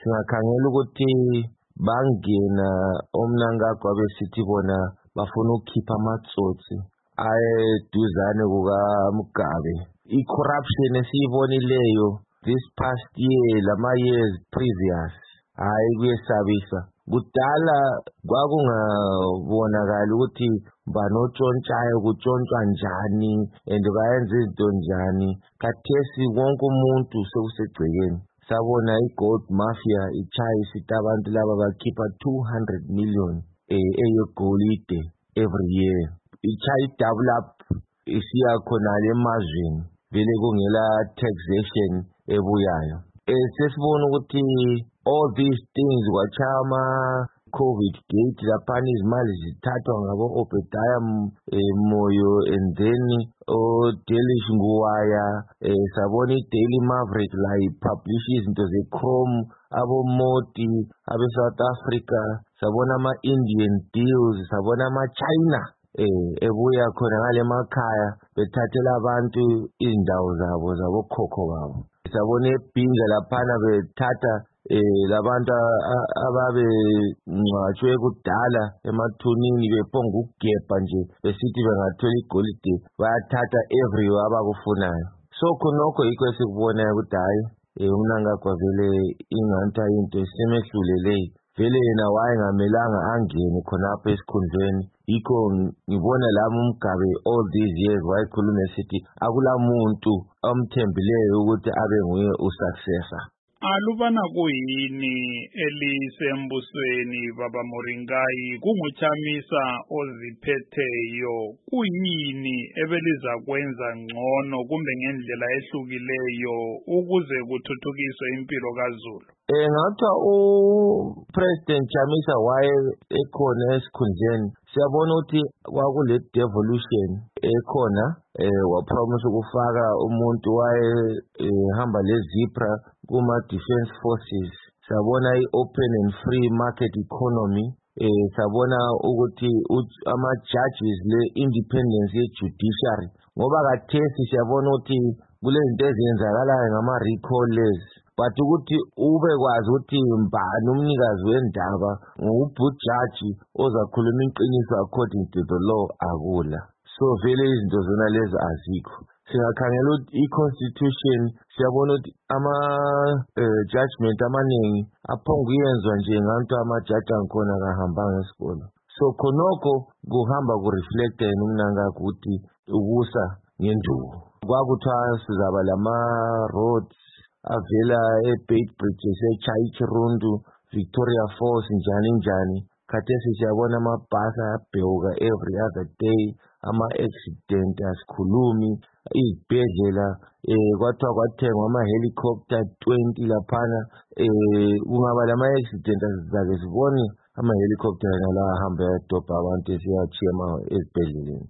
singakhangela ukuthi bangena omnankagwa besithi bona bafuna ukukhipha amatsotsi ayeduzane kukaMugabe. I-corruption esiyibonileyo this past year, lama years previous, hayi kuyesabisa. Kudala kwakungabonakali ukuthi banotshontshayo kutshontshwa njani and bayenza izinto njani. Khathesi wonke umuntu sekusegcekeni. Sabona i-gold mafia ichayisa abantu laba bakhipha 200 million eyegolide every year. Ichayi double up isiya khonale emazweni vele kungela taxation ebuyayo. Sesibona ukuthi all these things kwachama COVID gate laphana izimali zithathwa ngabo Obadiah Moyo and then Delish Nguwaya. Sabona i-Daily Maverick la ipublish izinto ze-Chrome abo Moti abe South Africa. Sabona ama-Indian deals, sabona ama-China ebuya khona ngale makhaya bethathela abantu izindawo zabo khokho babo. Sabona ebhinga laphana bethatha labantu ababe ngcwatshwe kudala emathunini bephonga ukugebha nje besithi bengathola igolide bayathatha everywhere abakufunayo. So khonokho yikho esikubonayo ukuthi hayi umnankagwa vele inganta into esemehluleleyo. Vele yena wayengamelanga angene khonapha esikhundleni. Yikho ngibona lami uMugabe all these years wayekhuluma esithi akulamuntu amthembileyo ukuthi abe nguye usuccessor. Alubana kuyini elisembusweni baba Moringai kunguChamisa oziphetheyo, kuyini ebeliza kwenza ngcono kumbe ngendlela ehlukileyo ukuze kuthuthukiswe impilo kaZulu? Ngathi uPresident Chamisa waye ekhona esikhundleni siyabona ukuthi kwakule devolution ekhona wapromise ukufaka umuntu waye hamba lezipra kuma defense forces. Sabona i-open and free market economy. Sabona ukuthi ama-judges le-independence ye-judiciary ngoba kathesi siyabona ukuthi kulezinto ezenzakalayo ngama-recall but ukuthi ube kwazi ukuthi mbani umnikazi wendaba ngubhujaji ozakhuluma iqiniso according to the law akula. So vele izinto zona lezi azikho. Singakhangela ukuthi i-constitution siyabona ukuthi ama-judgment amaningi aphonga kuyenzwa nje ngabantu ama-judge angikhona kahambanga esikolo. So khonokho kuhamba ku-reflecta yena umnankagwa ukuthi ukusa ngenduku. Kwakuthiwa sizaba lama-roads avela e-Beit Bridges, eChayikirundu, Victoria Falls, njani. Khathesi siyabona amabhasi ayabhewuka every other day, ama-accident asikhulumi, izibhedlela kwathiwa kwathengwa ama-helicopter 20 laphana. Kungaba lama-accident asizake sibone ama-helicopter yena la ahamba yadobha abantu esiyachiya ezibhedleleni.